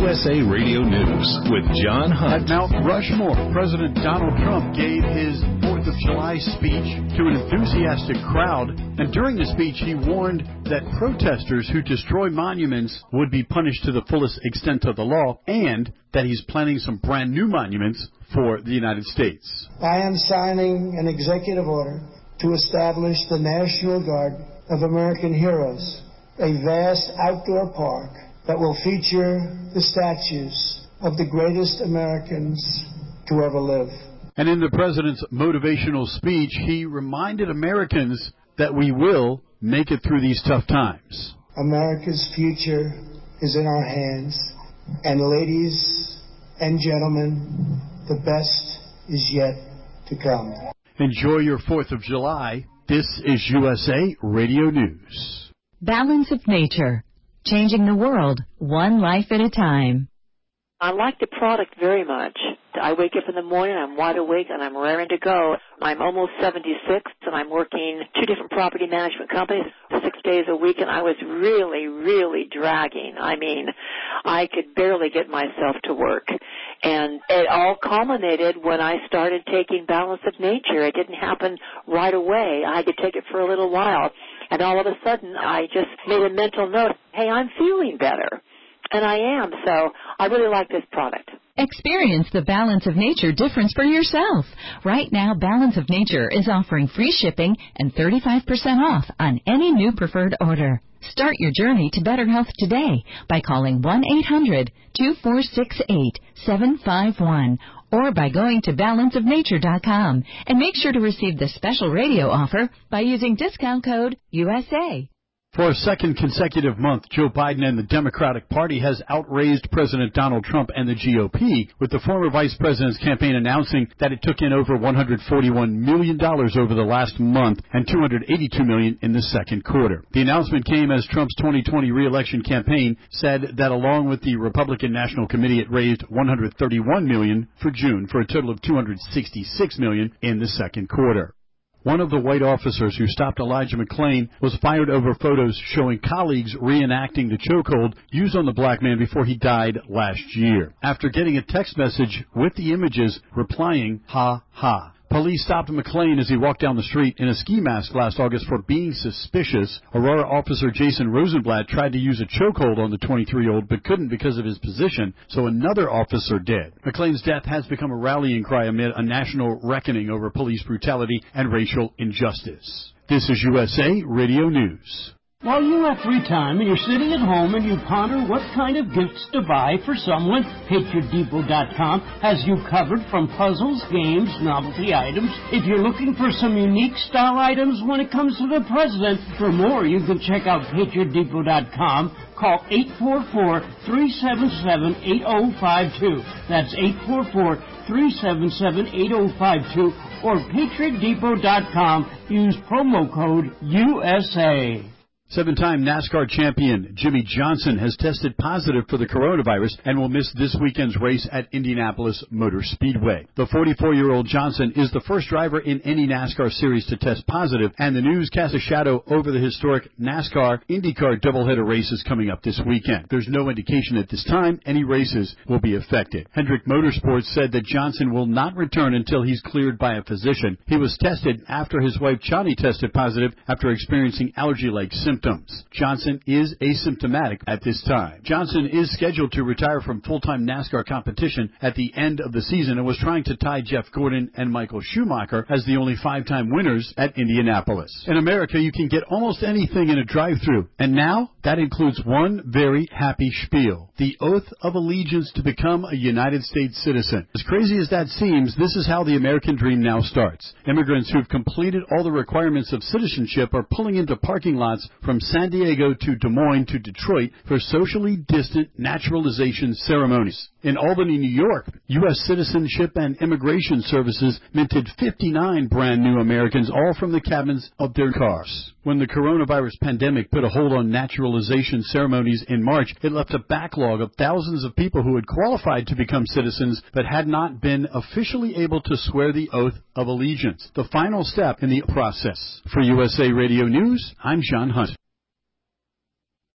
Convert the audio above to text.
USA Radio News with John Hunt. At Mount Rushmore, President Donald Trump gave his 4th of July speech to an enthusiastic crowd, and during the speech he warned that protesters who destroy monuments would be punished to the fullest extent of the law, and that he's planning some brand new monuments for the United States. I am signing an executive order to establish the National Guard of American Heroes, a vast outdoor park that will feature the statues of the greatest Americans to ever live. And in the president's motivational speech, he reminded Americans that we will make it through these tough times. America's future is in our hands. And ladies and gentlemen, the best is yet to come. Enjoy your 4th of July. This is USA Radio News. Balance of Nature. Changing the world, one life at a time. I like the product very much. I wake up in the morning, I'm wide awake, and I'm raring to go. I'm almost 76, and I'm working 2 different property management companies 6 days a week, and I was really dragging. I mean, I could barely get myself to work. And it all culminated when I started taking Balance of Nature. It didn't happen right away. I had to take it for a little while. And all of a sudden, I just made a mental note, hey, I'm feeling better. And I am, so I really like this product. Experience the Balance of Nature difference for yourself. Right now, Balance of Nature is offering free shipping and 35% off on any new preferred order. Start your journey to better health today by calling 1-800-2468-751 or by going to balanceofnature.com, and make sure to receive the special radio offer by using discount code USA. For a second consecutive month, Joe Biden and the Democratic Party has outraised President Donald Trump and the GOP, with the former vice president's campaign announcing that it took in over $141 million over the last month and $282 million in the second quarter. The announcement came as Trump's 2020 re-election campaign said that along with the Republican National Committee, it raised $131 million for June for a total of $266 million in the second quarter. One of the white officers who stopped Elijah McClain was fired over photos showing colleagues reenacting the chokehold used on the black man before he died last year. After getting a text message with the images replying, "Ha ha." Police stopped McClain as he walked down the street in a ski mask last August for being suspicious. Aurora officer Jason Rosenblatt tried to use a chokehold on the 23-year-old but couldn't because of his position, so another officer did. McClain's death has become a rallying cry amid a national reckoning over police brutality and racial injustice. This is USA Radio News. While you have free time and you're sitting at home and you ponder what kind of gifts to buy for someone, PatriotDepot.com has you covered from puzzles, games, novelty items. If you're looking for some unique style items when it comes to the president, for more you can check out PatriotDepot.com. Call 844-377-8052. That's 844-377-8052. Or PatriotDepot.com. Use promo code USA. 7-time NASCAR champion Jimmie Johnson has tested positive for the coronavirus and will miss this weekend's race at Indianapolis Motor Speedway. The 44-year-old Johnson is the first driver in any NASCAR series to test positive, and the news casts a shadow over the historic NASCAR IndyCar doubleheader races coming up this weekend. There's no indication at this time any races will be affected. Hendrick Motorsports said that Johnson will not return until he's cleared by a physician. He was tested after his wife Chani tested positive after experiencing allergy-like symptoms. Johnson is asymptomatic at this time. Johnson is scheduled to retire from full-time NASCAR competition at the end of the season and was trying to tie Jeff Gordon and Michael Schumacher as the only 5-time winners at Indianapolis. In America, you can get almost anything in a drive-thru, and now that includes one very happy spiel: the oath of allegiance to become a United States citizen. As crazy as that seems, this is how the American dream now starts. Immigrants who've completed all the requirements of citizenship are pulling into parking lots from San Diego to Des Moines to Detroit for socially distant naturalization ceremonies. In Albany, New York, U.S. Citizenship and Immigration Services minted 59 brand new Americans, all from the cabins of their cars. When the coronavirus pandemic put a hold on naturalization ceremonies in March, it left a backlog of thousands of people who had qualified to become citizens but had not been officially able to swear the oath of allegiance, the final step in the process. For USA Radio News, I'm John Hunt.